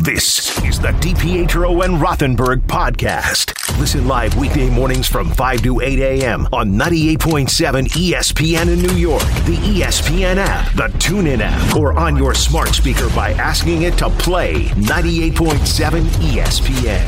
This is the DiPietro and Rothenberg podcast. Listen live weekday mornings from 5 to 8 a.m. on 98.7 ESPN in New York, the ESPN app, the TuneIn app, or on your smart speaker by asking it to play 98.7 ESPN.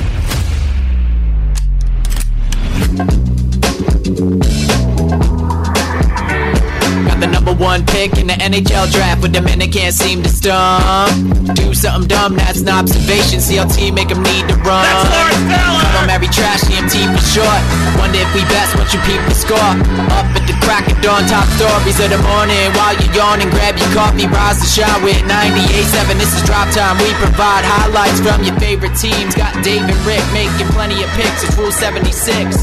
Got the number one pick in the NHL draft, but the men they can't seem to stump. Do something dumb, that's an observation. CLT make them need to run. That's Lawrence Taylor! Come on, Mary Trash, EMT for short. Wonder if we best once you people score. Up at the crack of dawn, top stories of the morning. While you're yawning, grab your coffee, rise to shine with 98.7. This is Drop Time. We provide highlights from your favorite teams. Got Dave and Rick making plenty of picks. It's Rule 76.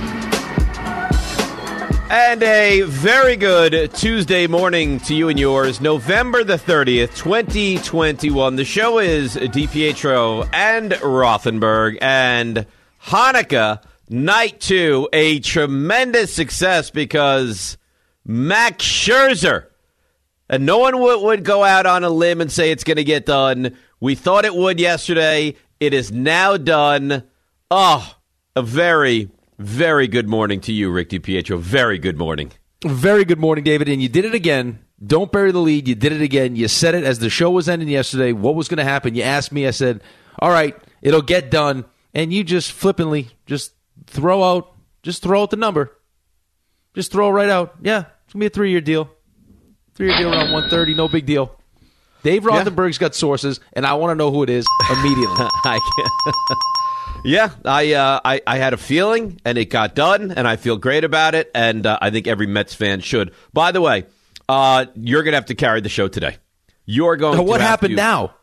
And a very good Tuesday morning to you and yours, November the 30th, 2021. The show is DiPietro and Rothenberg, and Hanukkah Night 2, a tremendous success because Max Scherzer, and no one would go out on a limb and say it's going to get done. We thought it would yesterday. It is now done. Oh, a very good morning to you, Rick DiPietro. Very good morning. Very good morning, David. And you did it again. Don't bury the lead. You did it again. You said it as the show was ending yesterday. What was going to happen? You asked me. I said, all right, it'll get done. And you just flippantly just throw out the number. Just throw it right out. Yeah, it's going to be a 3-year deal. 3-year deal around 130. No big deal. Dave Rothenberg's got sources, and I want to know who it is immediately. Yeah, I had a feeling, and it got done, and I feel great about it, and I think every Mets fan should. By the way, you're going to have to carry the show today. You're going to What happened now?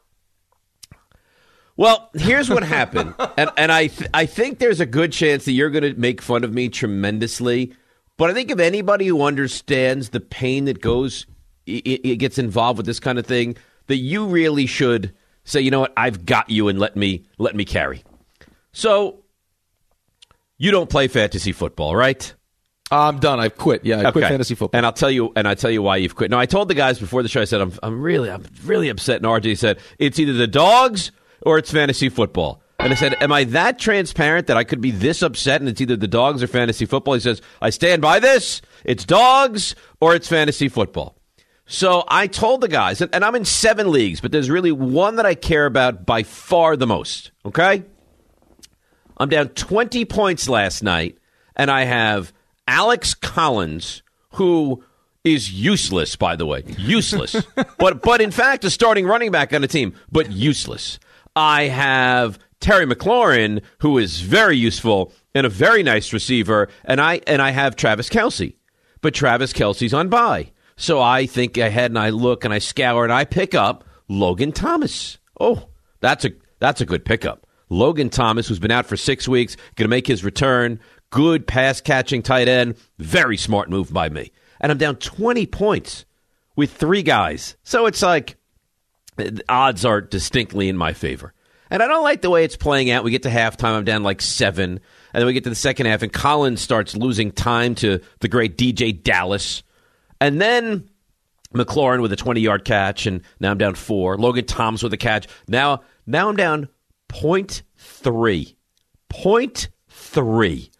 Well, here's what happened, and I think there's a good chance that you're going to make fun of me tremendously, but I think if anybody who understands the pain that it gets involved with this kind of thing, that you really should say, you know what, I've got you, and let me carry. So, you don't play fantasy football, right? I'm done. I've quit. Yeah, I quit fantasy football. And I'll tell you why you've quit. Now, I told the guys before the show, I said, I'm really upset. And RJ said, it's either the dogs or it's fantasy football. And I said, am I that transparent that I could be this upset and it's either the dogs or fantasy football? He says, I stand by this. It's dogs or it's fantasy football. So I told the guys, and I'm in 7 leagues, but there's really one that I care about by far the most, okay? I'm down 20 points last night, and I have Alex Collins, who is useless, by the way. Useless. but in fact, a starting running back on the team, but useless. I have Terry McLaurin, who is very useful and a very nice receiver, and I have Travis Kelce. But Travis Kelce's on bye. So I think ahead, and I look, and I scour, and I pick up Logan Thomas. Oh, that's a good pickup. Logan Thomas, who's been out for 6 weeks, going to make his return. Good pass-catching tight end. Very smart move by me. And I'm down 20 points with 3 guys. So it's like the odds are distinctly in my favor. And I don't like the way it's playing out. We get to halftime, I'm down like 7. And then we get to the second half, and Collins starts losing time to the great DJ Dallas. And then McLaurin with a 20-yard catch, and now I'm down 4. Logan Thomas with a catch. Now I'm down 0.3. 0.3.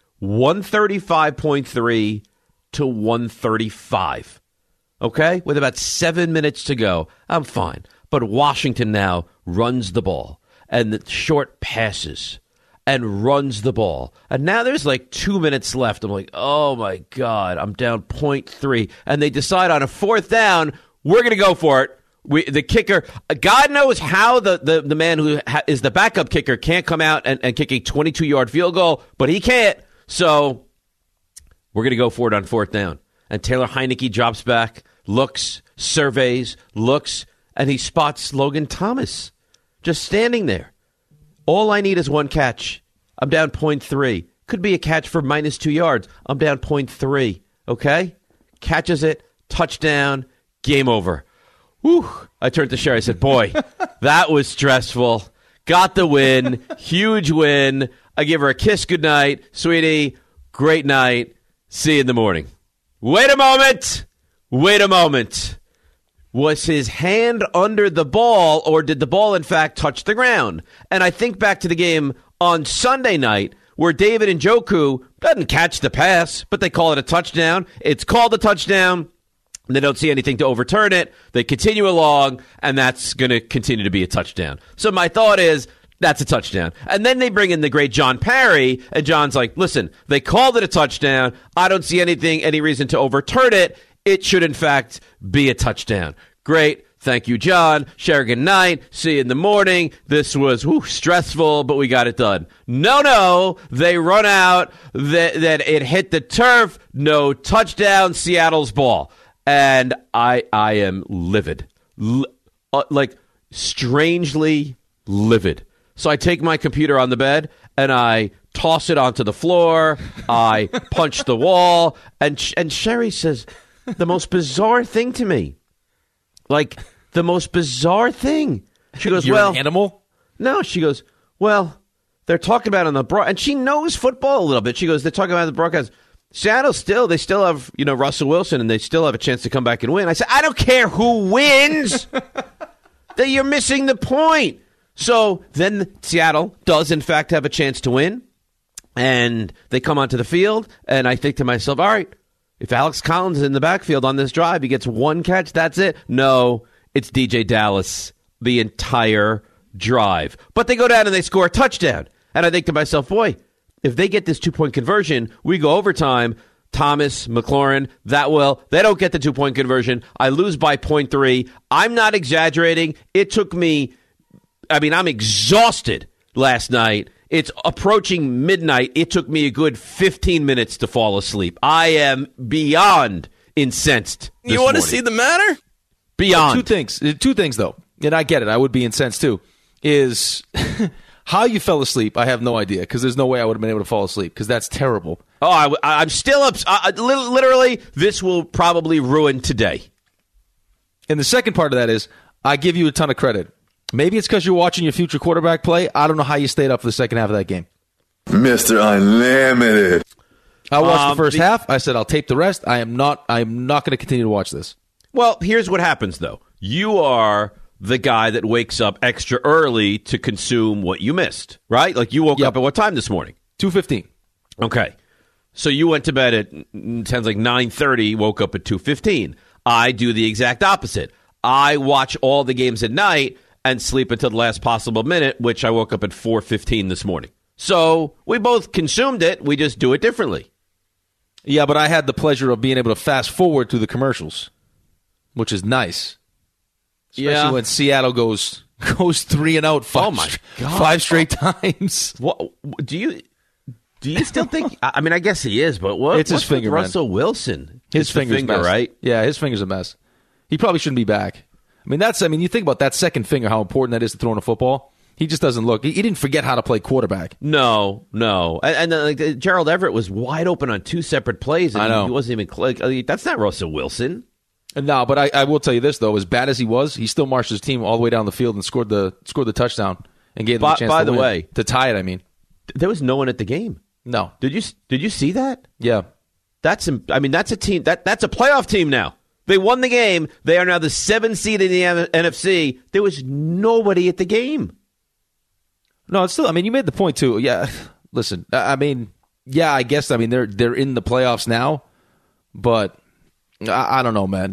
135.3 to 135. Okay? With about 7 minutes to go. I'm fine. But Washington now runs the ball. And the short passes. And runs the ball. And now there's like 2 minutes left. I'm like, oh my God, I'm down 0.3. And they decide on a 4th down, we're going to go for it. The kicker, God knows how the man who is the backup kicker can't come out and kick a 22-yard field goal, but he can't. So we're going to go for it on 4th down. And Taylor Heineke drops back, looks, surveys, looks, and he spots Logan Thomas just standing there. All I need is 1 catch. I'm down 0.3. Could be a catch for -2 yards. I'm down 0.3. Okay? Catches it, touchdown, game over. Whew. I turned to Sherry. I said, boy, that was stressful. Got the win. Huge win. I give her a kiss goodnight. Sweetie, great night. See you in the morning. Wait a moment. Was his hand under the ball, or did the ball, in fact, touch the ground? And I think back to the game on Sunday night where David Njoku doesn't catch the pass, but they call it a touchdown. It's called a touchdown. They don't see anything to overturn it. They continue along, and that's going to continue to be a touchdown. So my thought is, that's a touchdown. And then they bring in the great John Parry, and John's like, listen, they called it a touchdown. I don't see any reason to overturn it. It should, in fact, be a touchdown. Great. Thank you, John. Sheridan night. See you in the morning. This was stressful, but we got it done. No. They run out. That it hit the turf. No touchdown. Seattle's ball. And I am livid. Like, strangely livid. So I take my computer on the bed, and I toss it onto the floor. I punch the wall. And Sherry says the most bizarre thing to me. Like, the most bizarre thing. She goes, You're an animal? No, she goes, well, they're talking about it on the broadcast. And she knows football a little bit. She goes, they're talking about the broadcast. Seattle they still have, Russell Wilson, and they still have a chance to come back and win. I said, I don't care who wins. That you're missing the point. So then Seattle does, in fact, have a chance to win. And they come onto the field, and I think to myself, all right, if Alex Collins is in the backfield on this drive, he gets one catch, that's it. No, it's DJ Dallas the entire drive. But they go down and they score a touchdown. And I think to myself, boy, if they get this 2-point conversion, we go overtime. Thomas, McLaurin, they don't get the 2-point conversion. I lose by 0.3. I'm not exaggerating. It took me, I'm exhausted last night. It's approaching midnight. It took me a good 15 minutes to fall asleep. I am beyond incensed. You want to see the matter? Beyond. Two things, though, and I get it. I would be incensed, too, is how you fell asleep. I have no idea, because there's no way I would have been able to fall asleep, because that's terrible. Oh, I'm still up. Literally, this will probably ruin today. And the second part of that is, I give you a ton of credit. Maybe it's because you're watching your future quarterback play. I don't know how you stayed up for the second half of that game. Mr. Unlimited. I watched the first half. I said, I'll tape the rest. I'm not going to continue to watch this. Well, here's what happens, though. You are the guy that wakes up extra early to consume what you missed, right? Like, you woke up at what time this morning? 2:15. Okay. So you went to bed at, sounds like 9:30, woke up at 2:15. I do the exact opposite. I watch all the games at night and sleep until the last possible minute, which I woke up at 4:15 this morning. So we both consumed it. We just do it differently. Yeah, but I had the pleasure of being able to fast forward through the commercials, which is nice. Especially when Seattle goes 3-0 five straight times. What do you still think? I mean, I guess he is, but what? It's his finger, man. Russell Wilson. His finger's finger, right? Yeah, his finger's a mess. He probably shouldn't be back. You think about that second finger, how important that is to throwing a football. He just doesn't look. He didn't forget how to play quarterback. No. And Gerald Everett was wide open on two separate plays. And I know. He wasn't even that's not Russell Wilson. No, but I will tell you this, though. As bad as he was, he still marched his team all the way down the field and scored the touchdown and gave them a chance to win. To tie it, There was no one at the game. No. Did you see that? Yeah. That's a team. That's a playoff team now. They won the game. They are now the 7th seed in the NFC. There was nobody at the game. No, it's still. You made the point too. Yeah. Listen. I guess. They're in the playoffs now, but I don't know, man.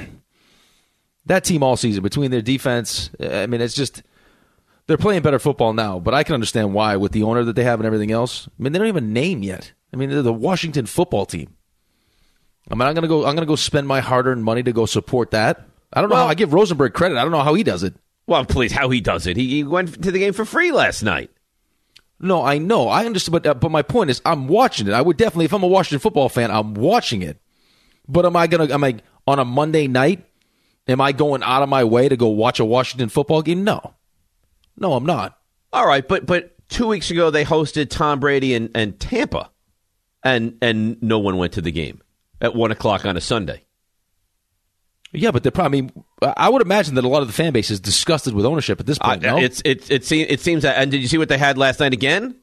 That team all season between their defense. It's just they're playing better football now. But I can understand why with the owner that they have and everything else. They don't even have a name yet. They're the Washington football team. I'm gonna go spend my hard-earned money to go support that. I don't know how I give Rosenberg credit. I don't know how he does it. Well, please, how he does it? He went to the game for free last night. No, I know, I understand, but my point is, I'm watching it. I would definitely, if I'm a Washington football fan, I'm watching it. But am I on a Monday night? Am I going out of my way to go watch a Washington football game? No, I'm not. All right, but 2 weeks ago they hosted Tom Brady and Tampa, and no one went to the game at 1:00 on a Sunday. Yeah, but they're probably. I would imagine that a lot of the fan base is disgusted with ownership at this point. No? It seems that. And did you see what they had last night again?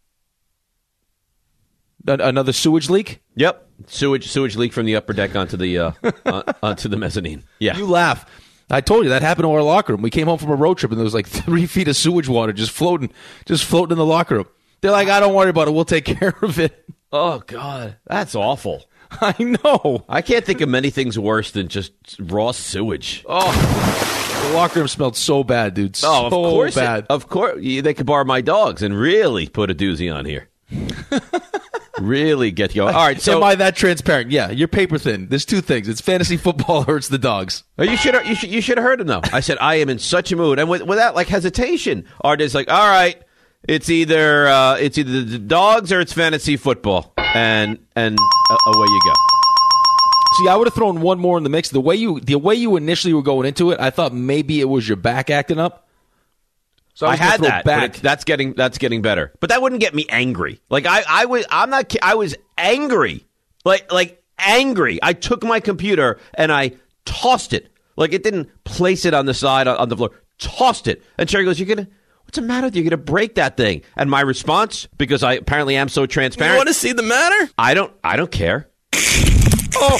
Another sewage leak. Yep, sewage leak from the upper deck onto the onto the mezzanine. Yeah, you laugh. I told you that happened to our locker room. We came home from a road trip and there was like 3 feet of sewage water just floating in the locker room. They're like, I don't worry about it. We'll take care of it. Oh, God. That's awful. I know. I can't think of many things worse than just raw sewage. Oh, the locker room smelled so bad, dude. So of course. bad. Of course. They could borrow my dogs and really put a doozy on here. Really get you. All right. So am I that transparent? Yeah, you're paper thin. There's two things. It's fantasy football or it's the dogs. You should have heard him, though. I said, I am in such a mood. And without, like, hesitation, Artie's like, all right, it's either the dogs or it's fantasy football. And away you go. See, I would have thrown one more in the mix. The way you initially were going into it, I thought maybe it was your back acting up. So I had that. But that's getting better. But that wouldn't get me angry. Like I was angry. Like angry. I took my computer and I tossed it. Like it didn't place it on the side on the floor. Tossed it. And Sherry goes, what's the matter with you? You're going to break that thing. And my response, because I apparently am so transparent. You want to see the matter? I don't care. Oh,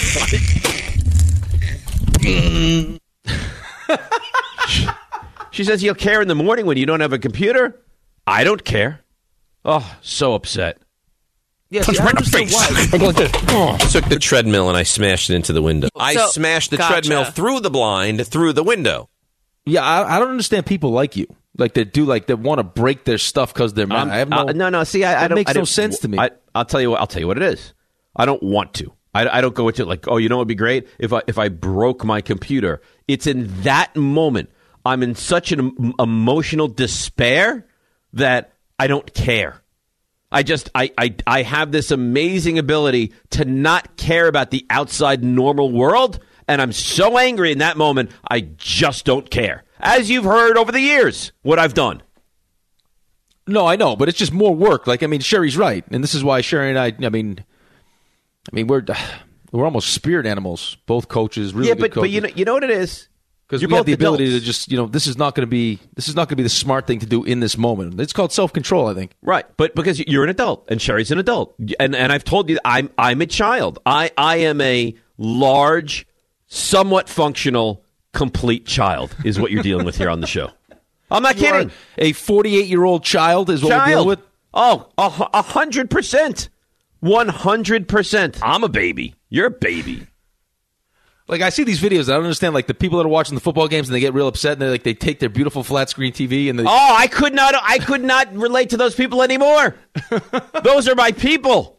She says you'll care in the morning when you don't have a computer. I don't care. Oh, so upset. Yes, I understand why. I took the treadmill and I smashed it into the window. I smashed the treadmill through the blind, through the window. Yeah, I don't understand people like you. Like that want to break their stuff because they're mad. I have no. See, I don't. Makes no sense to me. I'll tell you what it is. I don't want to. I don't go into it like, oh, you know what would be great if I broke my computer. It's in that moment I'm in such an emotional despair that I don't care. I have this amazing ability to not care about the outside normal world, and I'm so angry in that moment I just don't care. As you've heard over the years, what I've done. No, I know, but it's just more work. Like, I mean, Sherry's right, and this is why Sherry and I mean, we're almost spirit animals. Both coaches, really good coaches. But you know what it is? Because we have the ability to just, this is not going to be the smart thing to do in this moment. It's called self-control, I think. Right, but because you're an adult and Sherry's an adult, and I've told you I'm a child. I am a large, somewhat functional, complete child is what you're dealing with here on the show. I'm not kidding. A 48-year-old child is what we're dealing with? Oh, 100%. 100%. I'm a baby. You're a baby. Like, I see these videos. I don't understand, like, the people that are watching the football games and they get real upset and they take their beautiful flat screen TV and they... Oh, I could not relate to those people anymore. Those are my people.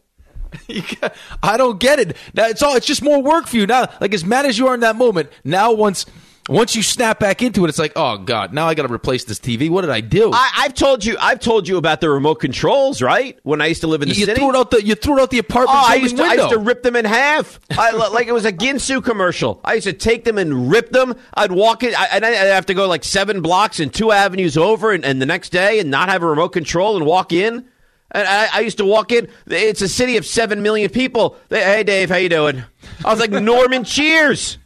I don't get it. Now, it's just more work for you. Now, like, as mad as you are in that moment, now once you snap back into it, it's like, oh, God, now I got to replace this TV. What did I do? I've told you about the remote controls, right? When I used to live in the city. You threw it out the apartment window. I used to rip them in half. Like it was a Ginsu commercial. I used to take them and rip them. I'd walk in, and I'd have to go like 7 blocks and 2 avenues over and the next day and not have a remote control and walk in. And I used to walk in. It's a city of 7 million people. Hey, Dave, how you doing? I was like Norman Cheers.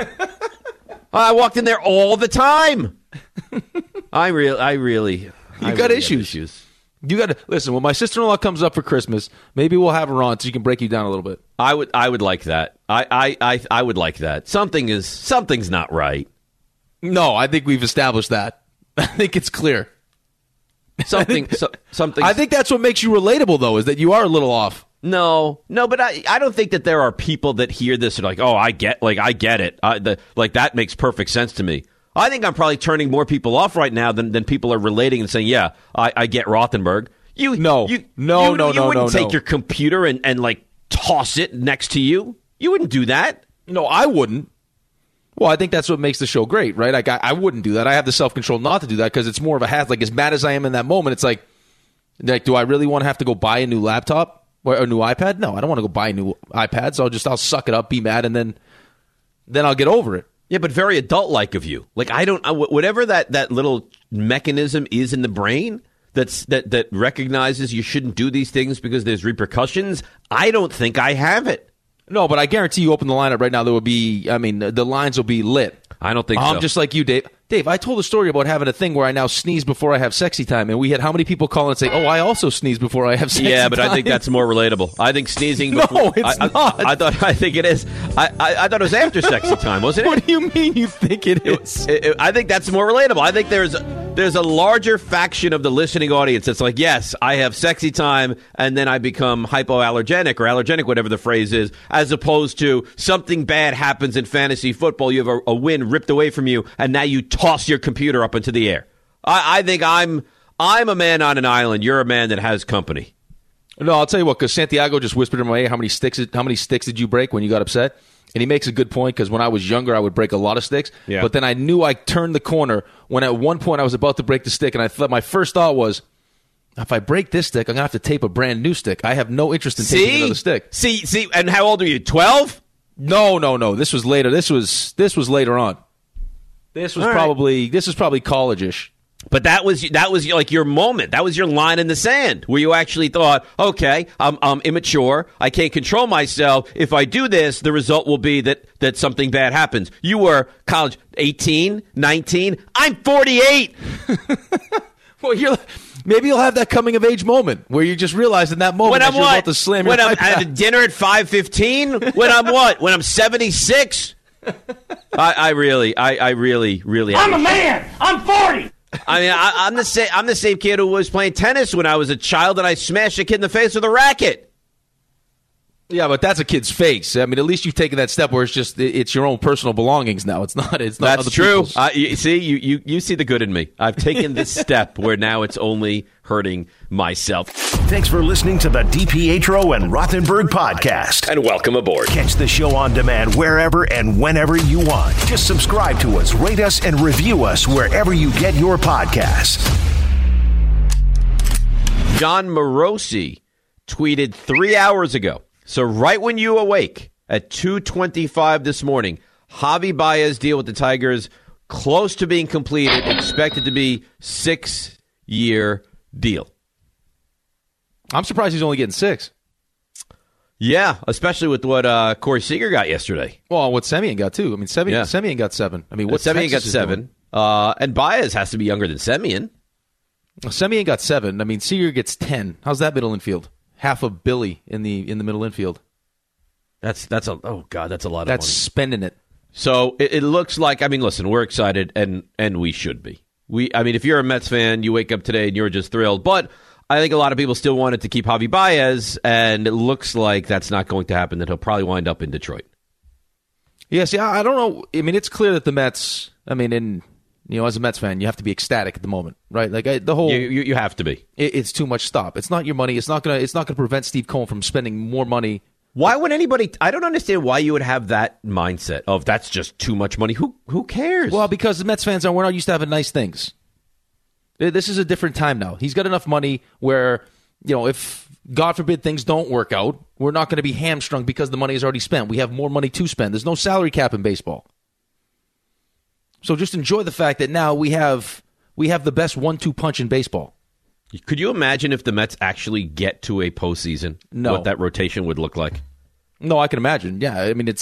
I walked in there all the time. I really. You got issues. You got to listen. When my sister-in-law comes up for Christmas, maybe we'll have her on so you can break you down a little bit. I would like that. I would like that. Something's not right. No, I think we've established that. I think it's clear. Something. I think that's what makes you relatable, though, is that you are a little off. No, but I don't think that there are people that hear this and are like, oh, I get it. That makes perfect sense to me. I think I'm probably turning more people off right now than people are relating and saying, yeah, I get Rothenberg. You wouldn't take your computer and like toss it next to you. You wouldn't do that. No, I wouldn't. Well, I think that's what makes the show great, right? Like I wouldn't do that. I have the self-control not to do that because it's more of a hassle. Like as mad as I am in that moment, it's like, do I really want to have to go buy a new laptop? Or a new iPad? No, I don't want to go buy a new iPad, so I'll suck it up, be mad, and then I'll get over it. Yeah, but very adult-like of you. Like whatever that little mechanism is in the brain that recognizes you shouldn't do these things because there's repercussions. I don't think I have it. No, but I guarantee you open the lineup right now, there will be. I mean, the lines will be lit. I don't think so. I'm just like you, Dave. Dave, I told a story about having a thing where I now sneeze before I have sexy time, and we had how many people call and say, "Oh, I also sneeze before I have sexy time." Yeah, but I think that's more relatable. I think sneezing. No, before, it's not. I think it is. I thought it was after sexy time, wasn't it? What do you mean you think it is? I think that's more relatable. I think there's a larger faction of the listening audience that's like, yes, I have sexy time, and then I become hypoallergenic or allergenic, whatever the phrase is, as opposed to something bad happens in fantasy football. You have a win ripped away from you, and now you toss your computer up into the air. I think I'm a man on an island. You're a man that has company. No, I'll tell you what, because Santiago just whispered in my ear, how many sticks did you break when you got upset? And he makes a good point, because when I was younger, I would break a lot of sticks. Yeah. But then I knew I turned the corner when at one point I was about to break the stick, and I thought my first thought was, if I break this stick, I'm going to have to tape a brand new stick. I have no interest in taping another stick. See, and how old are you, 12? No. This was later. This was later on. This was probably college-ish. But that was like your moment. That was your line in the sand where you actually thought, okay, I'm immature. I can't control myself. If I do this, the result will be that something bad happens. You were college 18, 19. I'm 48. Well, maybe you'll have that coming-of-age moment where you just realize in that moment when I'm you're about to slam your I'm at dinner at 5:15? When I'm what? When I'm 76? I really. I'm a man. I'm 40. I mean, I'm the same kid who was playing tennis when I was a child, and I smashed a kid in the face with a racket. Yeah, but that's a kid's face. I mean, at least you've taken that step where it's your own personal belongings now. It's not. That's other true. People's. You see the good in me. I've taken this step where now it's only hurting myself. Thanks for listening to the DiPietro and Rothenberg podcast. And welcome aboard. Catch the show on demand wherever and whenever you want. Just subscribe to us, rate us, and review us wherever you get your podcasts. John Morosi tweeted 3 hours ago. So right when you awake at 2:25 this morning, Javi Baez deal with the Tigers close to being completed, expected to be 6-year deal. I'm surprised he's only getting 6. Yeah, especially with what Corey Seager got yesterday. Well, what Semien got too. I mean, Semien got 7. I mean, what Semien got 7, and Baez has to be younger than Semien. Semien got 7. I mean, Seager gets 10. How's that middle infield? Half of Billy in the middle infield. That's a lot of money. That's spending it. So it looks like, I mean, listen, we're excited and we should be. If you're a Mets fan, you wake up today and you're just thrilled. But I think a lot of people still wanted to keep Javi Baez, and it looks like that's not going to happen, that he'll probably wind up in Detroit. Yeah, see, I don't know. I mean, it's clear that the Mets, as a Mets fan, you have to be ecstatic at the moment, right? Like the whole, you have to be. It's too much. Stop. It's not your money. It's not gonna prevent Steve Cohen from spending more money. Why would anybody? I don't understand why you would have that mindset of that's just too much money. Who cares? Well, because the Mets fans we're not used to having nice things. This is a different time now. He's got enough money where, if God forbid things don't work out, we're not going to be hamstrung because the money is already spent. We have more money to spend. There's no salary cap in baseball. So just enjoy the fact that now we have the best 1-2 punch in baseball. Could you imagine if the Mets actually get to a postseason? No. What that rotation would look like? No, I can imagine. Yeah, I mean,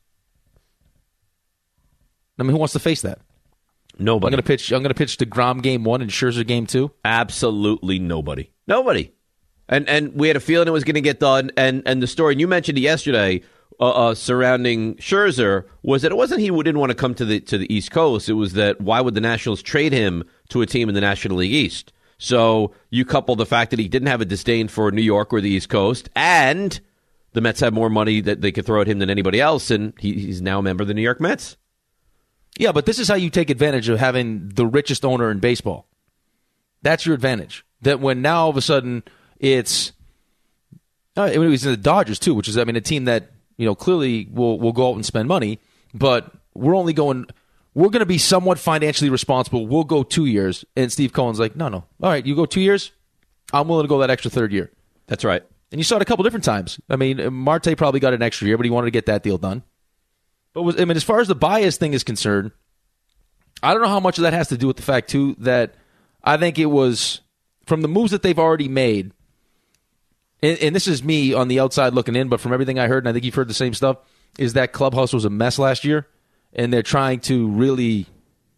who wants to face that? Nobody. I'm going to pitch DeGrom game 1 and Scherzer game 2. Absolutely nobody. Nobody. And we had a feeling it was going to get done. And the story, and you mentioned it yesterday, surrounding Scherzer, was that it wasn't he who didn't want to come to the East Coast. It was that why would the Nationals trade him to a team in the National League East? So you couple the fact that he didn't have a disdain for New York or the East Coast, and the Mets have more money that they could throw at him than anybody else, and he's now a member of the New York Mets. Yeah, but this is how you take advantage of having the richest owner in baseball. That's your advantage. That when now all of a sudden it's it was in the Dodgers too, which is a team that clearly will go out and spend money, but we're going to be somewhat financially responsible. We'll go 2 years, and Steve Cohen's like, no. All right, you go 2 years, I'm willing to go that extra third year. That's right. And you saw it a couple different times. I mean, Marte probably got an extra year, but he wanted to get that deal done. But as far as the Baez thing is concerned, I don't know how much of that has to do with the fact, too, that I think it was from the moves that they've already made, and this is me on the outside looking in, but from everything I heard, and I think you've heard the same stuff, is that clubhouse was a mess last year, and they're trying to really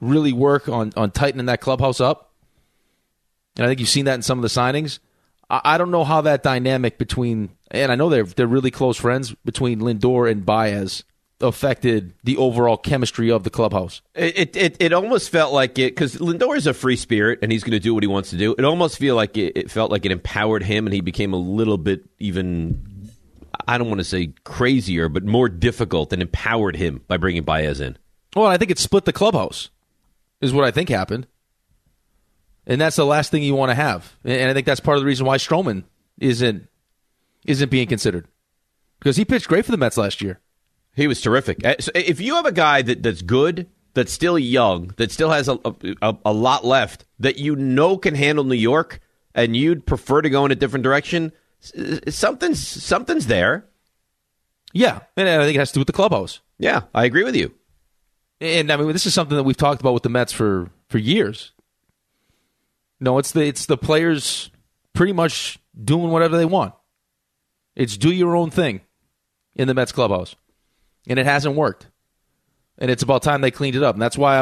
really work on tightening that clubhouse up. And I think you've seen that in some of the signings. I don't know how that dynamic between, and I know they're really close friends, between Lindor and Baez affected the overall chemistry of the clubhouse. It almost felt like it, because Lindor is a free spirit and he's going to do what he wants to do. It almost felt like it empowered him, and he became a little bit even, I don't want to say crazier, but more difficult, and empowered him by bringing Baez in. Well, I think it split the clubhouse, is what I think happened. And that's the last thing you want to have. And I think that's part of the reason why Stroman isn't being considered. Because he pitched great for the Mets last year. He was terrific. So if you have a guy that's good, that's still young, that still has a lot left, that you know can handle New York, and you'd prefer to go in a different direction, something's there. Yeah, and I think it has to do with the clubhouse. Yeah, I agree with you. And I mean, this is something that we've talked about with the Mets for years. No, it's the players pretty much doing whatever they want. It's do your own thing in the Mets clubhouse, and it hasn't worked. And it's about time they cleaned it up. And that's why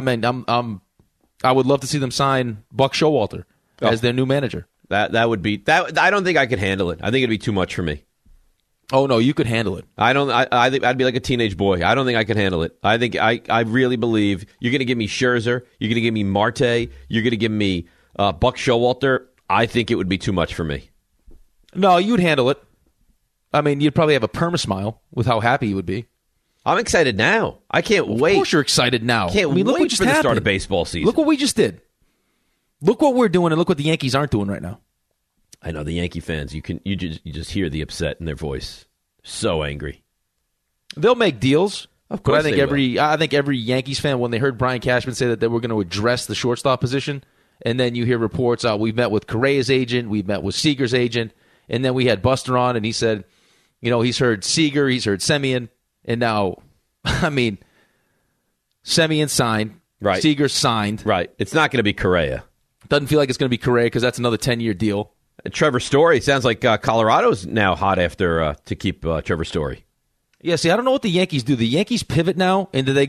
I would love to see them sign Buck Showalter as their new manager. That would be that. I don't think I could handle it. I think it'd be too much for me. Oh no, you could handle it. I think I'd be like a teenage boy. I don't think I could handle it. I think I really believe you're going to give me Scherzer, you're going to give me Marte, you're going to give me Buck Showalter. I think it would be too much for me. No, you'd handle it. I mean, you'd probably have a perma-smile with how happy you would be. I'm excited now. I can't wait. Of course you're excited now. Look what just for the start of baseball season. Look what we just did. Look what we're doing, and look what the Yankees aren't doing right now. I know the Yankee fans. You just hear the upset in their voice. So angry. They'll make deals. Of course, I think every Yankees fan, when they heard Brian Cashman say that they were going to address the shortstop position, and then you hear reports, we've met with Correa's agent, we've met with Seager's agent, and then we had Buster on, and he said, he's heard Seager, he's heard Semien, and now, I mean, Semien signed, right? Seager signed, right? It's not going to be Correa. Doesn't feel like it's going to be Correa because that's another 10-year deal. Trevor Story, sounds like Colorado's now hot after to keep Trevor Story. Yeah, see, I don't know what the Yankees do. The Yankees pivot now, and do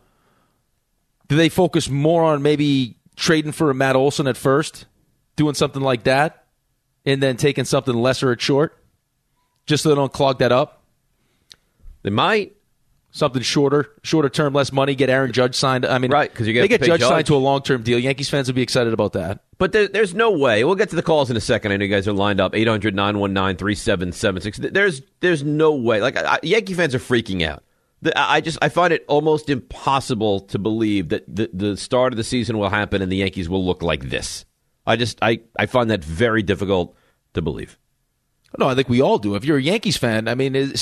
they focus more on maybe trading for a Matt Olson at first, doing something like that, and then taking something lesser at short, just so they don't clog that up? They might. Something shorter term, less money, get Aaron Judge signed. I mean, right, because you they get Judge signed to a long-term deal. Yankees fans would be excited about that. But there's no way. We'll get to the calls in a second. I know you guys are lined up. 800-919-3776. There's no way. Like, Yankee fans are freaking out. I find it almost impossible to believe that the start of the season will happen and the Yankees will look like this. I find that very difficult to believe. No, I think we all do. If you're a Yankees fan, I mean,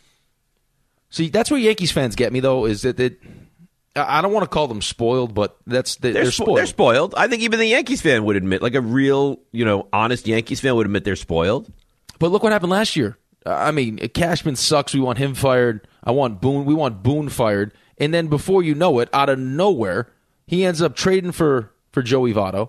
see, that's where Yankees fans get me, though, is that I don't want to call them spoiled, but they're spoiled. They're spoiled. I think even the Yankees fan would admit, like a real, honest Yankees fan would admit they're spoiled. But look what happened last year. I mean, Cashman sucks. We want him fired. We want Boone fired. And then before you know it, out of nowhere, he ends up trading for Joey Gallo.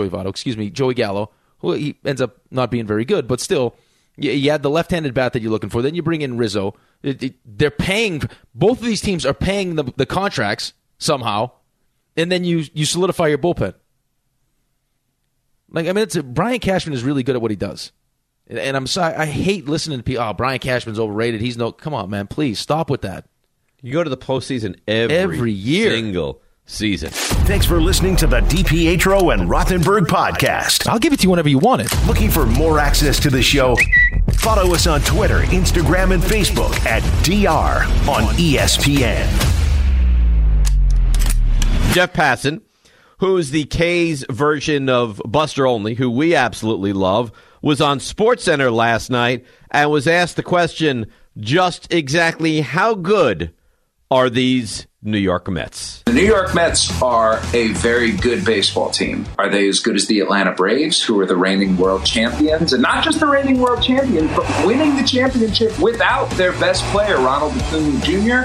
Who he ends up not being very good, but still, you had the left-handed bat that you're looking for. Then you bring in Rizzo. They're paying, both of these teams are paying the contracts somehow, and then you solidify your bullpen. Like, I mean, Brian Cashman is really good at what he does. And I'm sorry, I hate listening to people, Brian Cashman's overrated. Come on, man, please stop with that. You go to the postseason every year. Single season. Thanks for listening to the DiPietro and Rothenberg podcast. I'll give it to you whenever you want it. Looking for more access to the show? Follow us on Twitter, Instagram, and Facebook at DR on ESPN. Jeff Passan, who's the K's version of Buster Olney, who we absolutely love, was on SportsCenter last night and was asked the question, just exactly how good are these New York Mets? The New York Mets are a very good baseball team. Are they as good as the Atlanta Braves, who are the reigning world champions? And not just the reigning world champions, but winning the championship without their best player, Ronald Acuna Jr.?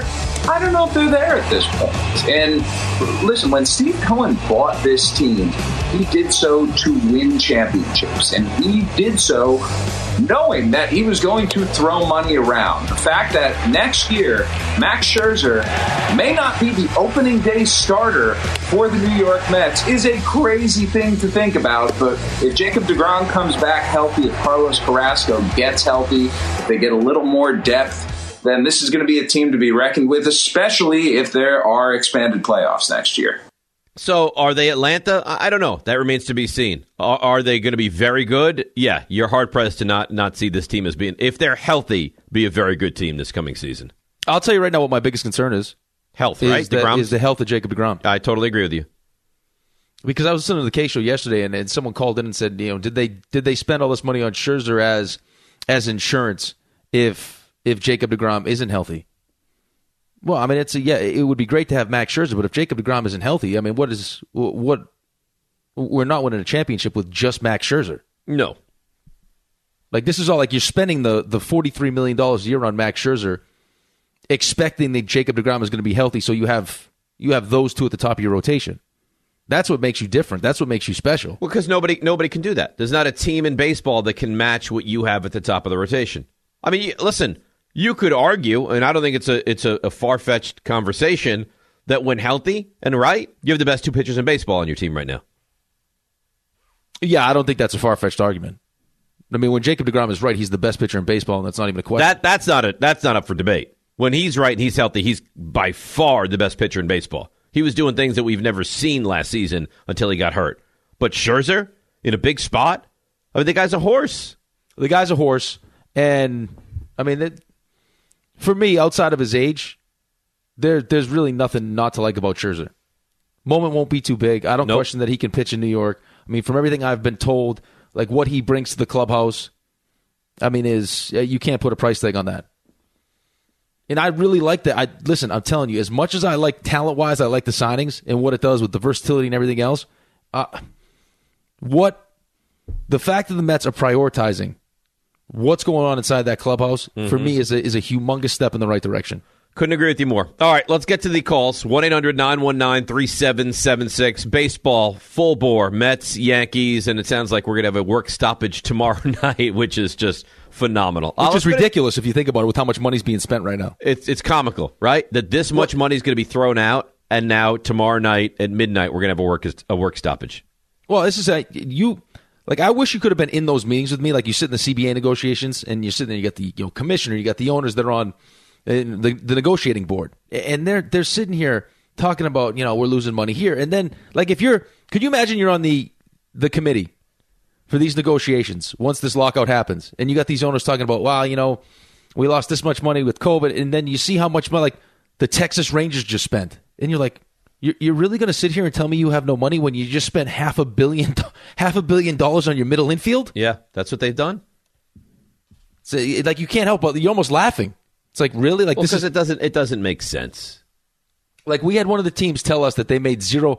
I don't know if they're there at this point. And listen, when Steve Cohen bought this team, he did so to win championships. And he did so knowing that he was going to throw money around. The fact that next year, Max Scherzer may not be the opening day starter for the New York Mets is a crazy thing to think about. But if Jacob deGrom comes back healthy, if Carlos Carrasco gets healthy, if they get a little more depth, then this is going to be a team to be reckoned with, especially if there are expanded playoffs next year. So are they Atlanta? I don't know. That remains to be seen. Are they going to be very good? Yeah, you're hard-pressed to not see this team as being, if they're healthy, be a very good team this coming season. I'll tell you right now what my biggest concern is. Health, right? Is the health of Jacob deGrom. I totally agree with you. Because I was listening to the K show yesterday, and someone called in and said, did they spend all this money on Scherzer as insurance if Jacob deGrom isn't healthy? Well, I mean, it would be great to have Max Scherzer, but if Jacob deGrom isn't healthy, I mean, we're not winning a championship with just Max Scherzer. No. Like, this is all like you're spending the $43 million a year on Max Scherzer, expecting that Jacob deGrom is going to be healthy, so you have those two at the top of your rotation. That's what makes you different. That's what makes you special. Well, because nobody can do that. There's not a team in baseball that can match what you have at the top of the rotation. I mean, listen, you could argue, and I don't think it's a far-fetched conversation, that when healthy and right, you have the best two pitchers in baseball on your team right now. Yeah, I don't think that's a far-fetched argument. I mean, when Jacob deGrom is right, he's the best pitcher in baseball, and that's not even a question. That's not up for debate. When he's right and he's healthy, he's by far the best pitcher in baseball. He was doing things that we've never seen last season until he got hurt. But Scherzer, in a big spot, I mean, the guy's a horse. The guy's a horse, and, I mean, for me, outside of his age, there's really nothing not to like about Scherzer. Moment won't be too big. I don't question that he can pitch in New York. I mean, from everything I've been told, like what he brings to the clubhouse, I mean, you can't put a price tag on that. And I really like that. Listen, I'm telling you, as much as I like talent-wise, I like the signings and what it does with the versatility and everything else. The fact that the Mets are prioritizing what's going on inside that clubhouse, for me, is a humongous step in the right direction. Couldn't agree with you more. All right, let's get to the calls. 1-800-919-3776. Baseball, full bore, Mets, Yankees, and it sounds like we're going to have a work stoppage tomorrow night, which is just phenomenal. Which is ridiculous if you think about it with how much money's being spent right now. It's comical, right? That this much money is going to be thrown out, and now tomorrow night at midnight we're going to have a work stoppage. Well, this is I wish you could have been in those meetings with me. Like, you sit in the CBA negotiations, and you're sitting there, you got the commissioner, you got the owners that are on the negotiating board, and they're sitting here talking about, we're losing money here. And then, like, could you imagine you're on the committee for these negotiations once this lockout happens, and you got these owners talking about, wow, we lost this much money with COVID, and then you see how much money, like, the Texas Rangers just spent, and you're like, you're really going to sit here and tell me you have no money when you just spent $500 million on your middle infield? Yeah, that's what they've done. So, like, you can't help but you're almost laughing. It's like, really? Like, because it doesn't make sense. Like, we had one of the teams tell us that they made zero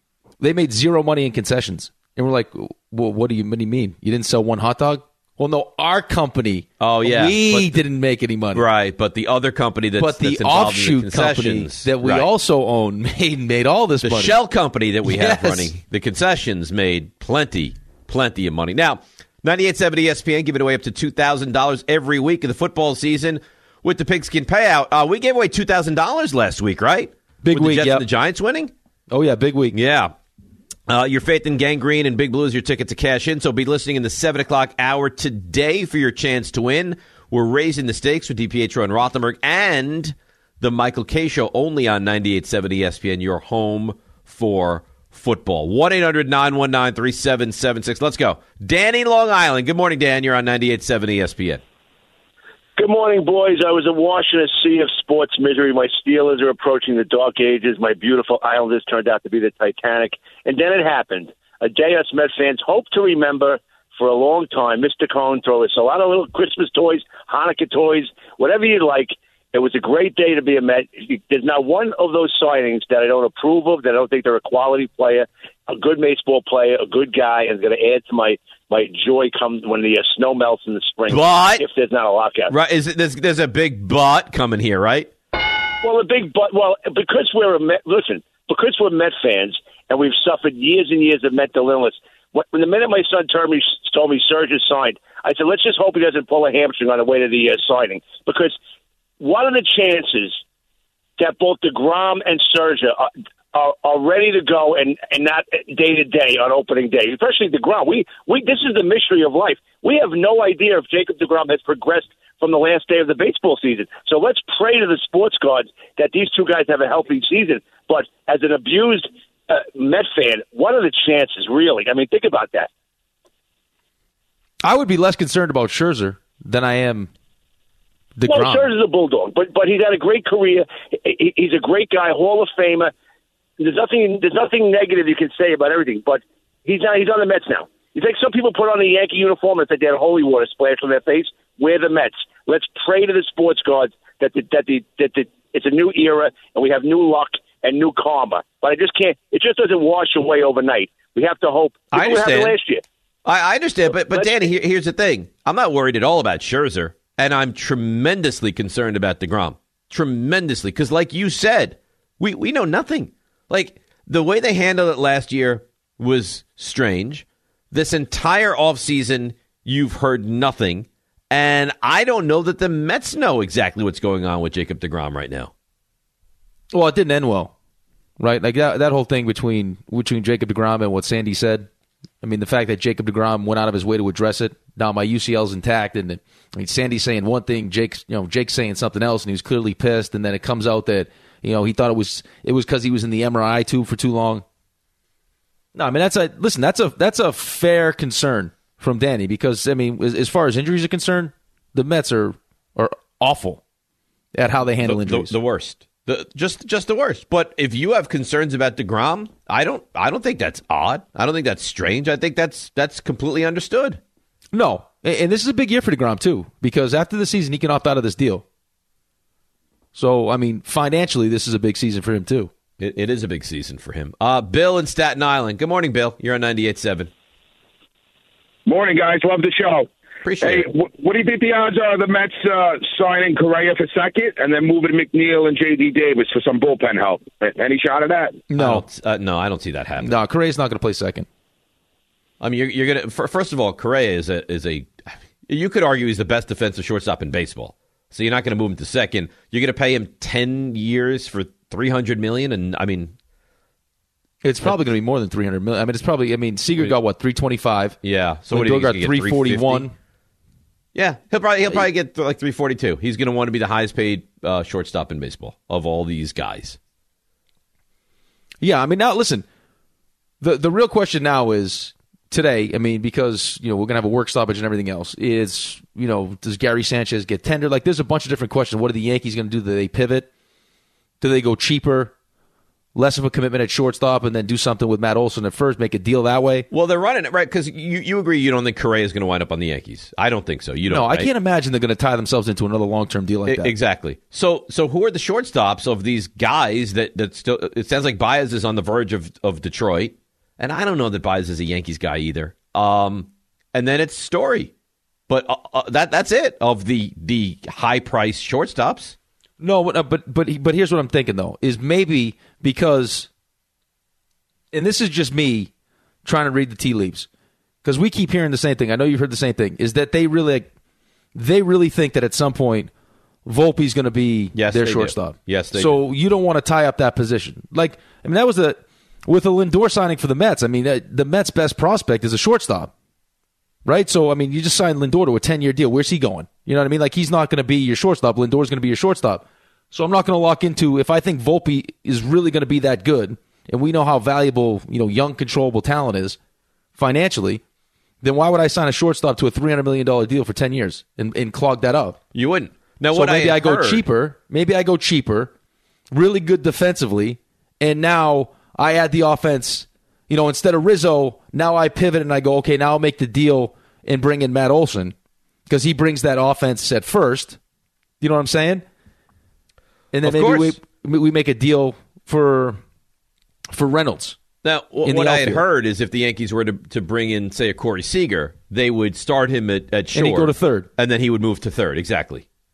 money in concessions. And we're like, well, what do you mean? You didn't sell one hot dog? Well, no, our company. Oh, yeah. We didn't make any money. Right, but the other company that's the involved offshoot in the company that we also own made all this money. The shell company that we have running the concessions made plenty of money. Now, 98.7 ESPN giving away up to $2,000 every week of the football season with the pigskin payout. We gave away $2,000 last week, right? Big with week, the Jets and the Giants winning? Oh, yeah, big week. Yeah. Your faith in Gang Green and Big Blue is your ticket to cash in, so be listening in the 7 o'clock hour today for your chance to win. We're raising the stakes with DiPietro and Rothenberg and the Michael K. Show only on 98.7 ESPN, your home for football. 1-800-919-3776. Let's go. Danny, Long Island. Good morning, Dan. You're on 98.7 ESPN. Good morning, boys. I was awash in a sea of sports misery. My Steelers are approaching the dark ages. My beautiful Islanders turned out to be the Titanic. And then it happened. A day us Met fans hope to remember for a long time. Mr. Cohen threw us a lot of little Christmas toys, Hanukkah toys, whatever you like. It was a great day to be a Met. There's not one of those signings that I don't approve of, that I don't think they're a quality player, a good baseball player, a good guy, and is going to add to my joy come when the snow melts in the spring. But if there's not a lockout. Right, there's a big but coming here, right? Well, because we're because we're Met fans and we've suffered years and years of mental illness. When the minute my son told me Serge is signed, I said, let's just hope he doesn't pull a hamstring on the way to the signing. Because what are the chances that both DeGrom and Serge are ready to go and not day to day on opening day, especially DeGrom? This is the mystery of life. We have no idea if Jacob DeGrom has progressed from the last day of the baseball season. So let's pray to the sports gods that these two guys have a healthy season. But as an abused Met fan, what are the chances, really? I mean, think about that. I would be less concerned about Scherzer than I am DeGrom. Well, Scherzer's a bulldog, but he's had a great career. He's a great guy, Hall of Famer. There's nothing negative you can say about everything, but he's on the Mets now. You think some people put on a Yankee uniform and they had holy water splashed on their face? We're the Mets. Let's pray to the sports gods that it's a new era and we have new luck and new karma. But it just doesn't wash away overnight. We have to hope. I understand. Last year. I understand, but Danny, here's the thing. I'm not worried at all about Scherzer, and I'm tremendously concerned about DeGrom. Tremendously, because like you said, we know nothing. Like, the way they handled it last year was strange. This entire offseason, you've heard nothing. And I don't know that the Mets know exactly what's going on with Jacob DeGrom right now. Well, it didn't end well, right? Like that whole thing between Jacob DeGrom and what Sandy said. I mean, the fact that Jacob DeGrom went out of his way to address it. Now my UCL's intact, and Sandy's saying one thing, Jake's saying something else, and he was clearly pissed. And then it comes out that he thought it was because he was in the MRI tube for too long. No, I mean that's a fair concern from Danny, because I mean, as far as injuries are concerned, the Mets are awful at how they handle injuries. The worst. Just the worst. But if you have concerns about DeGrom, I don't think that's odd. I don't think that's strange. I think that's completely understood. No, and this is a big year for DeGrom too, because after the season he can opt out of this deal. So I mean, financially, this is a big season for him too. It is a big season for him. Bill in Staten Island. Good morning, Bill. You're on 98.7. Morning, guys. Love the show. Appreciate it. What do you think the odds are of the Mets signing Correa for second and then moving McNeil and J.D. Davis for some bullpen help? Any shot of that? No. No, I don't see that happening. No, Correa's not going to play second. I mean, you're going to. First of all, Correa is a. You could argue he's the best defensive shortstop in baseball. So you're not going to move him to second. You're going to pay him 10 years for $300 million, and I mean, it's probably going to be more than $300 million. I mean, it's probably. I mean, Seager got what, $325? Yeah. So Lindor got $341. Yeah, he'll probably get like $342. He's going to want to be the highest paid shortstop in baseball of all these guys. Yeah, I mean, now listen. The real question now is today. I mean, because we're going to have a work stoppage and everything else. Is does Gary Sanchez get tendered? Like, there's a bunch of different questions. What are the Yankees going to do? Do they pivot? Do they go cheaper? Less of a commitment at shortstop and then do something with Matt Olson at first, make a deal that way? Well, they're running it, right? Because you agree you don't think Correa is going to wind up on the Yankees. I don't think so. You don't. No, right? I can't imagine they're going to tie themselves into another long-term deal like that. Exactly. So who are the shortstops of these guys that still... It sounds like Baez is on the verge of Detroit, and I don't know that Baez is a Yankees guy either. And then it's Story. But that's it of the high-priced shortstops. No, but here's what I'm thinking, though, is maybe because, and this is just me trying to read the tea leaves, because we keep hearing the same thing. I know you've heard the same thing, is that they really think that at some point Volpe's going to be their shortstop. Yes, they do. So you don't want to tie up that position. Like, I mean, that was with a Lindor signing for the Mets. I mean, the Mets' best prospect is a shortstop. Right? So, I mean, you just signed Lindor to a 10-year deal. Where's he going? You know what I mean? Like, he's not going to be your shortstop. Lindor's going to be your shortstop. So I'm not going to lock into, if I think Volpe is really going to be that good, and we know how valuable, young, controllable talent is financially, then why would I sign a shortstop to a $300 million deal for 10 years and clog that up? You wouldn't. Now, so maybe I go cheaper. Maybe I go cheaper, really good defensively, and now I add the offense. Instead of Rizzo, now I pivot and I go, okay, now I'll make the deal and bring in Matt Olson because he brings that offense at first. You know what I'm saying? And then maybe we make a deal for Reynolds. Now, what I had heard is if the Yankees were to bring in, say, a Corey Seager, they would start him at short. And he'd go to third. And then he would move to third, exactly.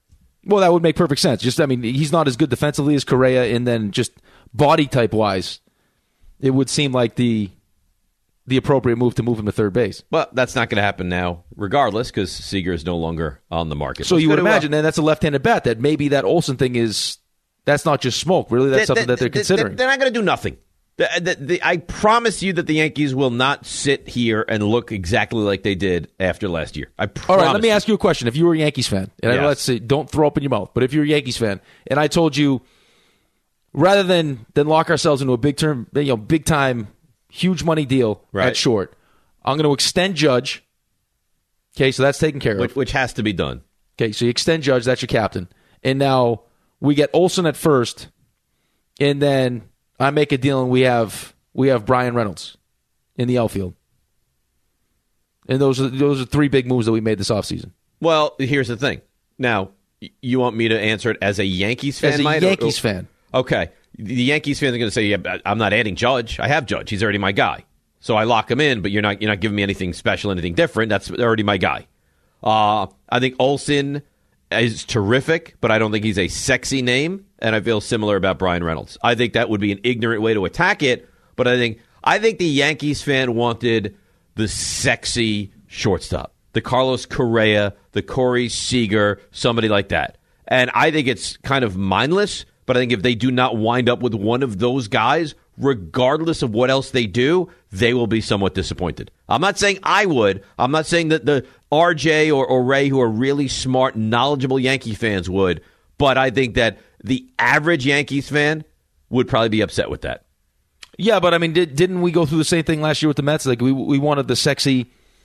Well, that would make perfect sense. He's not as good defensively as Correa, and then just body type wise, it would seem like the appropriate move to move him to third base. Well, that's not going to happen now, regardless, because Seager is no longer on the market. So you would imagine then that's a left-handed bat, that maybe that Olsen thing that's not just smoke. Really, that's something that they're considering. They're not going to do nothing. I promise you that the Yankees will not sit here and look exactly like they did after last year. I promise. All right, let me ask you a question. If you were a Yankees fan, and yes. Let's say, don't throw up in your mouth, but if you're a Yankees fan, and I told you, rather than lock ourselves into a big time, huge money deal at short, I'm going to extend Judge. Okay, so that's taken care of. Which has to be done. Okay, so you extend Judge, that's your captain. And now we get Olsen at first, and then I make a deal and we have Brian Reynolds in the outfield. And those are three big moves that we made this offseason. Well, here's the thing. Now, you want me to answer it as a Yankees fan? As a Yankees fan. Okay. The Yankees fans are going to say, yeah, I'm not adding Judge. I have Judge. He's already my guy. So I lock him in, but you're not giving me anything special, anything different. That's already my guy. I think Olsen is terrific, but I don't think he's a sexy name, and I feel similar about Brian Reynolds. I think that would be an ignorant way to attack it, but I think the Yankees fan wanted the sexy shortstop, the Carlos Correa, the Corey Seager, somebody like that. And I think it's kind of mindless, but I think if they do not wind up with one of those guys, regardless of what else they do, they will be somewhat disappointed. I'm not saying I would. I'm not saying that the RJ or Ray, who are really smart, knowledgeable Yankee fans, would. But I think that the average Yankees fan would probably be upset with that. Yeah, but I mean, didn't we go through the same thing last year with the Mets? Like we wanted the sexy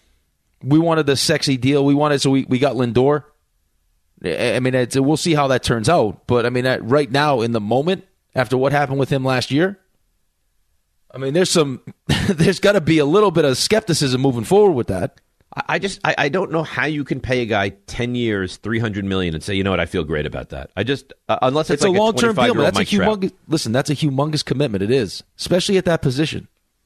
deal. We got Lindor. I mean, we'll see how that turns out. But I mean, right now in the moment, after what happened with him last year, I mean, there's got to be a little bit of skepticism moving forward with that. I don't know how you can pay a guy 10 years, $300 million, and say, you know what, I feel great about that. Unless it's like a long-term deal. That's a humongous. Listen, that's a humongous commitment. It is, especially at that position.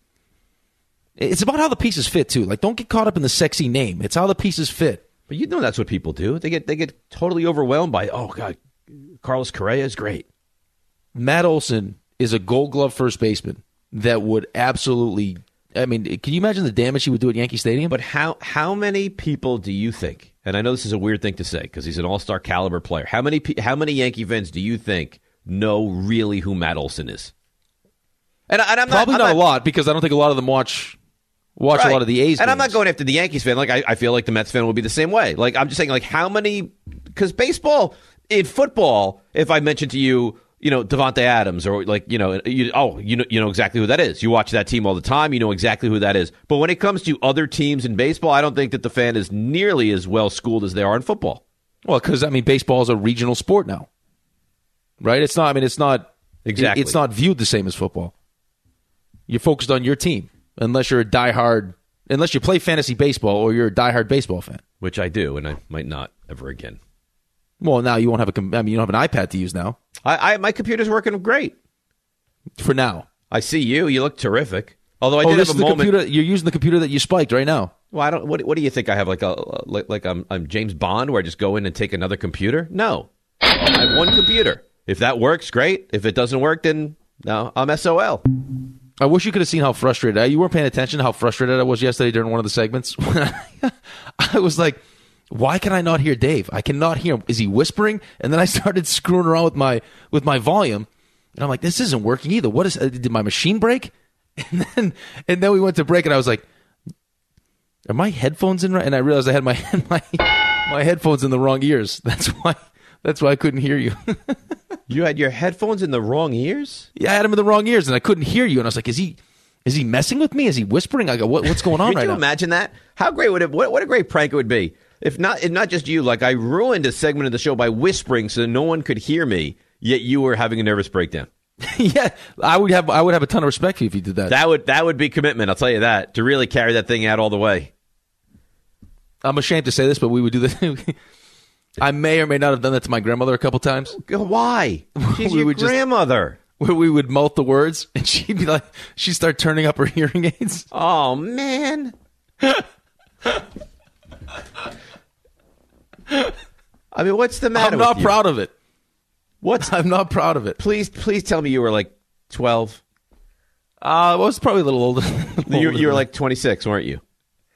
It's about how the pieces fit too. Like, don't get caught up in the sexy name. It's how the pieces fit. But you know that's what people do. They get totally overwhelmed by, oh God, Carlos Correa is great. Matt Olson is a Gold Glove first baseman that would absolutely. I mean, can you imagine the damage he would do at Yankee Stadium? But how many people do you think, and I know this is a weird thing to say because he's an all-star caliber player, how many Yankee fans do you think know really who Matt Olson is? And I'm probably not a lot, because I don't think a lot of them watch right. A lot of the A's games. And I'm not going after the Yankees fan. Like, I feel like the Mets fan will be the same way. Like, I'm just saying, like, how many, because baseball, in football, if I mention to you, Devontae Adams, or like, you know exactly who that is. You watch that team all the time. You know exactly who that is. But when it comes to other teams in baseball, I don't think that the fan is nearly as well schooled as they are in football. Well, because baseball is a regional sport now, right? It's not. It's not exactly. It's not viewed the same as football. You're focused on your team, unless you're unless you play fantasy baseball or you're a diehard baseball fan, which I do, and I might not ever again. Well, now you won't have you don't have an iPad to use now. My computer's working great for now. I see you. You look terrific. Although I did have a moment. You're using the computer that you spiked right now. Well, I don't. What do you think I have? Like I'm James Bond, where I just go in and take another computer? No, I have one computer. If that works, great. If it doesn't work, then no, I'm SOL. I wish you could have seen how frustrated you weren't paying attention to how frustrated I was yesterday during one of the segments. I was like, why can I not hear Dave? I cannot hear him. Is he whispering? And then I started screwing around with my volume, and I'm like, this isn't working either. What is? Did my machine break? And then we went to break, and I was like, are my headphones in right? And I realized I had my headphones in the wrong ears. That's why I couldn't hear you. You had your headphones in the wrong ears? Yeah, I had them in the wrong ears, and I couldn't hear you. And I was like, is he messing with me? Is he whispering? I go, what's going on right now? Could you imagine that? How great would it? What a great prank it would be. If not just you, like I ruined a segment of the show by whispering so no one could hear me, yet you were having a nervous breakdown. Yeah, I would have a ton of respect for you if you did that. That would be commitment, I'll tell you that, to really carry that thing out all the way. I'm ashamed to say this, but we would do this. I may or may not have done that to my grandmother a couple times. Why? She's your grandmother. Where we would mouth the words, and she'd be like, she'd start turning up her hearing aids. Oh, man. I mean, what's the matter? I'm not with you? proud of it. I'm not proud of it. Please tell me you were like 12. I was probably a little older. You were like 26, weren't you?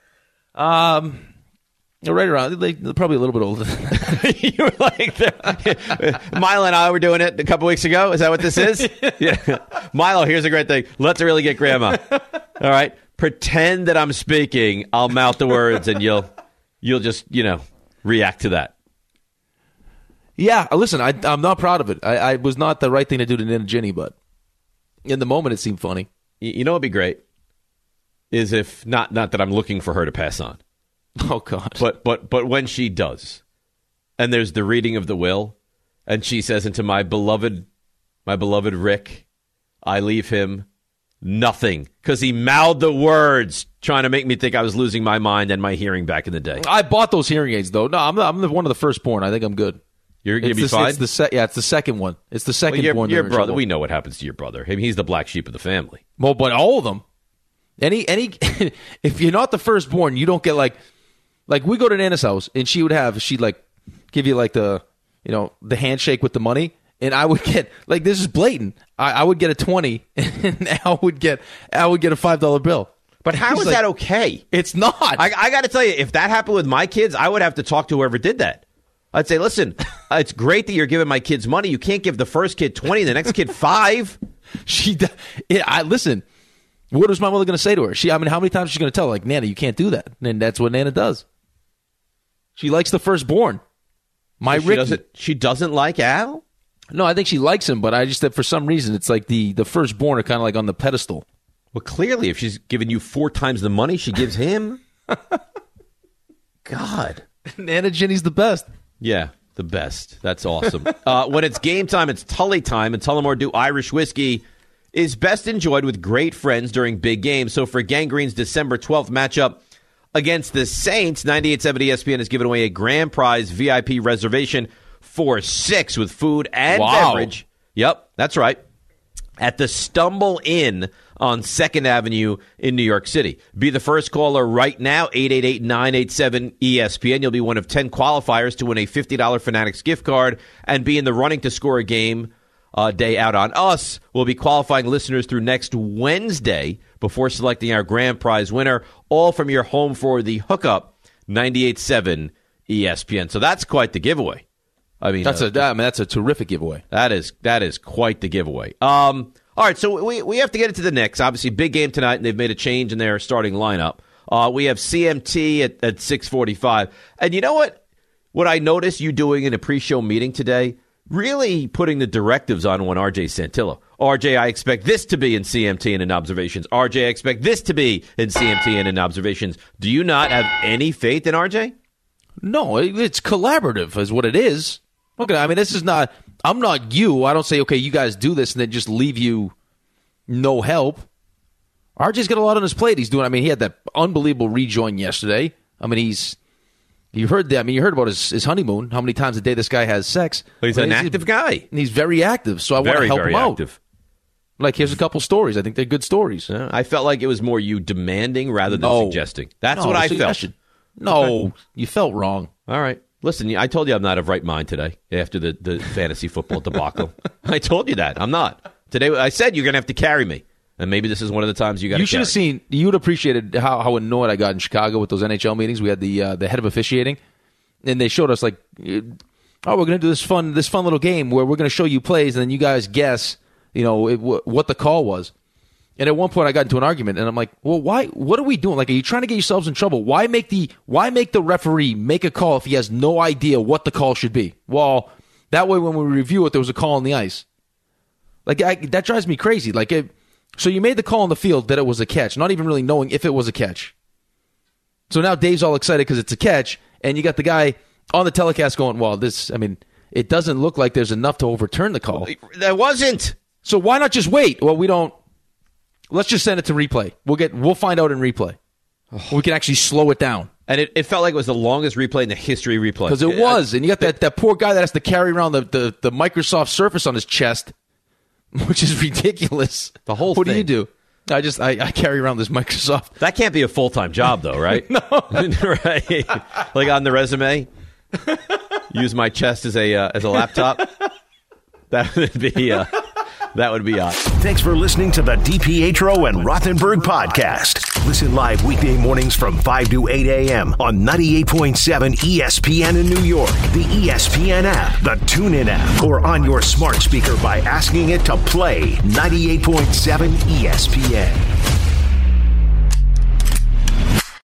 Right around, probably a little bit older. You were like, Milo and I were doing it a couple weeks ago. Is that what this is? Yeah. Milo, here's a great thing. Let's really get grandma. All right. Pretend that I'm speaking. I'll mouth the words, and you'll just react to that. Yeah. Listen, I'm not proud of it. I was not the right thing to do to Nana Ginny, but in the moment, it seemed funny. You know what'd be great is if not that I'm looking for her to pass on. Oh God! But when she does, and there's the reading of the will, and she says, "Into my beloved Rick, I leave him nothing," because he mouthed the words, trying to make me think I was losing my mind and my hearing back in the day. I bought those hearing aids though. No, I'm one of the firstborn. I think I'm good. You're gonna be fine. It's the second one. It's the second born. Your brother. We know what happens to your brother. I mean, he's the black sheep of the family. Well, but all of them. Any if you're not the firstborn, you don't get like we go to Nana's house and she'd like give you like the handshake with the money, and I would get like, this is blatant. I would get a 20 and I would get a $5 bill. But how is that okay? It's not. I got to tell you, if that happened with my kids, I would have to talk to whoever did that. I'd say, listen, it's great that you're giving my kids money. You can't give the first kid 20, the next kid 5. Listen. What was my mother going to say to her? How many times is she going to tell her, like, Nana, you can't do that? And that's what Nana does. She likes the firstborn. She doesn't like Al? No, I think she likes him, but I just that for some reason it's like the firstborn are kind of like on the pedestal. Well, clearly, if she's giving you 4 times the money she gives him, God, Nana Ginny's the best. Yeah, the best. That's awesome. When it's game time, it's Tully time, and Tullamore Dew Irish Whiskey is best enjoyed with great friends during big games. So for Gangrene's December 12th matchup against the Saints, 98.7 ESPN has given away a grand prize VIP reservation for 6 with food and beverage. Yep, that's right. At the Stumble Inn on 2nd Avenue in New York City. Be the first caller right now, 888-987-ESPN. You'll be one of 10 qualifiers to win a $50 Fanatics gift card and be in the running to score a game day out on us. We'll be qualifying listeners through next Wednesday before selecting our grand prize winner, all from your home for the hookup, 98.7 ESPN. So that's quite the giveaway. I mean, that's a terrific giveaway. That is quite the giveaway. All right, so we have to get into the Knicks. Obviously, big game tonight, and they've made a change in their starting lineup. We have CMT at 6:45. And you know what? What I noticed you doing in a pre-show meeting today, really putting the directives on one RJ Santillo. RJ, I expect this to be in CMT and in observations. RJ, I expect this to be in CMT and in observations. Do you not have any faith in RJ? No, it's collaborative is what it is. Okay, I mean, this is not, I'm not you. I don't say, okay, you guys do this and then just leave you no help. RJ's got a lot on his plate. He had that unbelievable rejoin yesterday. I mean, you heard that. I mean, you heard about his honeymoon, how many times a day this guy has sex. Well, he's an active guy. And he's very active, so I want to help him out. Like, here's a couple stories. I think they're good stories. I felt like it was more you demanding rather than suggesting. That's what I felt. No, you felt wrong. All right. Listen, I told you I'm not of right mind today after the fantasy football debacle. I told you that. I'm not. Today, I said you're going to have to carry me. And maybe this is one of the times you got to carry. You should have seen, you would have appreciated how annoyed I got in Chicago with those NHL meetings. We had the head of officiating, and they showed us, like, we're going to do this fun little game where we're going to show you plays, and then you guys guess, what the call was. And at one point, I got into an argument, and I'm like, well, why? What are we doing? Like, are you trying to get yourselves in trouble? Why make the referee make a call if he has no idea what the call should be? Well, that way when we review it, there was a call on the ice. Like, that drives me crazy. Like, so you made the call on the field that it was a catch, not even really knowing if it was a catch. So now Dave's all excited because it's a catch, and you got the guy on the telecast going, well, it doesn't look like there's enough to overturn the call. There wasn't. So why not just wait? Well, we don't. Let's just send it to replay. We'll find out in replay. We can actually slow it down. And it felt like it was the longest replay in the history of replay. Because it was. And you got that poor guy that has to carry around the Microsoft Surface on his chest, which is ridiculous. The whole thing. What do you do? I carry around this Microsoft. That can't be a full-time job, though, right? No. Right. Like on the resume. use my chest as a laptop. That would be odd. Thanks for listening to the DiPietro and Rothenberg podcast. Listen live weekday mornings from 5 to 8 a.m. on 98.7 ESPN in New York, the ESPN app, the TuneIn app, or on your smart speaker by asking it to play 98.7 ESPN.